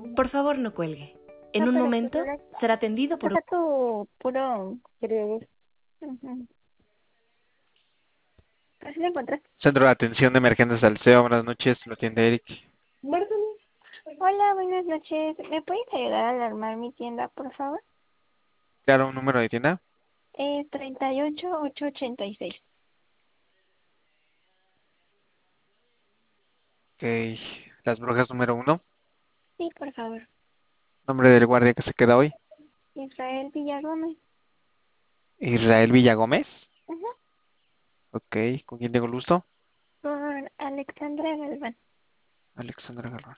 Por favor, no cuelgue. En No, un pero pues momento será atendido por... deja tu puro periodista. Ujú. ¿Así lo encontraste? Centro de Atención de Emergentes del SEO, buenas noches, lo atiende Eric. Hola, buenas noches. ¿Me puedes ayudar a alarmar mi tienda, por favor? Claro, un número de tienda. 38886. Ok, Las Brujas número 1. Sí, por favor. Nombre del guardia que se queda hoy. Israel Villarromes. Israel Villagómez. Ujú. Ok, ¿con quién tengo el gusto? Por Alexandra Galván. Alexandra Galván.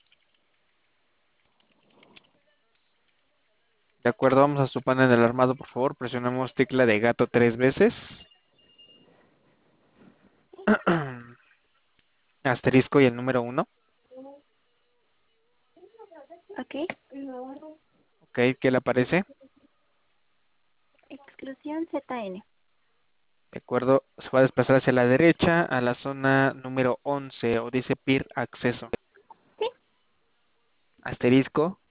De acuerdo, vamos a su panel del armado, por favor. Presionamos tecla de gato 3 veces. Asterisco y el número 1. Ok. Ok, ¿qué le aparece? Exclusión ZN. De acuerdo, se va a desplazar hacia la derecha a la zona número 11 o dice PIR acceso. Sí. Asterisco.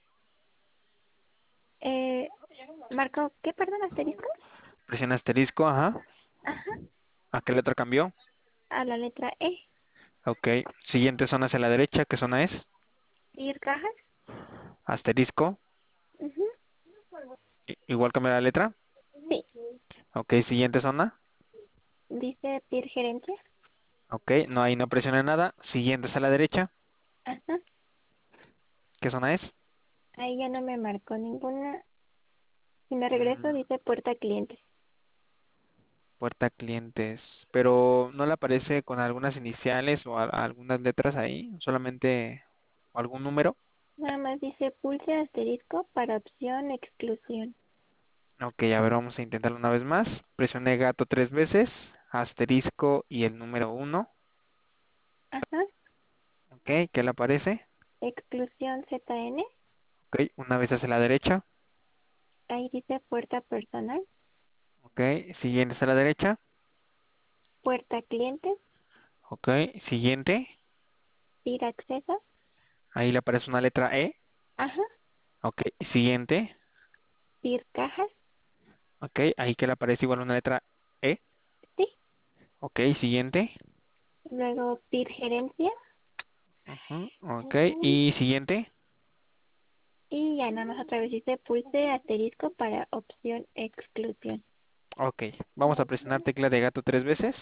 Eh, Marco, ¿qué? Perdón, asterisco. Presiona asterisco, ajá. Ajá. ¿A qué letra cambió? A la letra E. Ok, siguiente zona hacia la derecha, ¿qué zona es? Ir cajas. Asterisco. Ujú. Igual cambia la letra. Sí. Ok, siguiente zona. Dice PIR gerencia. Ok, no, ahí no presiona nada. Siguiente a la derecha, Ajá. ¿qué zona es? Ahí ya no me marcó ninguna. Si me regreso, Mm, dice puerta clientes. Puerta clientes. Pero no le aparece con algunas iniciales o algunas letras ahí, solamente algún número. Nada más dice pulse asterisco para opción exclusión. Ok, a ver, vamos a intentarlo una vez más. Presione gato 3 veces, asterisco y el número 1. Ajá. Ok, ¿qué le aparece? Exclusión ZN. Ok, una vez hacia la derecha. Ahí dice puerta personal. Ok, siguiente a la derecha. Puerta clientes. Ok, siguiente. PIR acceso. Ahí le aparece una letra E. Ajá. Ok, siguiente. PIR cajas. Ok, ahí que le aparece igual una letra E. Sí. Ok, siguiente. Luego PIR gerencia. Ujú, ok, y siguiente. Y ya nada más otra vez dice pulse asterisco para opción exclusión. Ok, vamos a presionar tecla de gato 3 veces.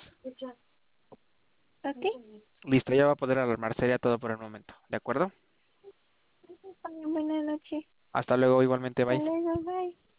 Ok. Listo, ya va a poder alarmar. Sería todo por el momento. ¿De acuerdo? Buenas noches. Hasta luego, igualmente, Hasta bye. luego. Bye.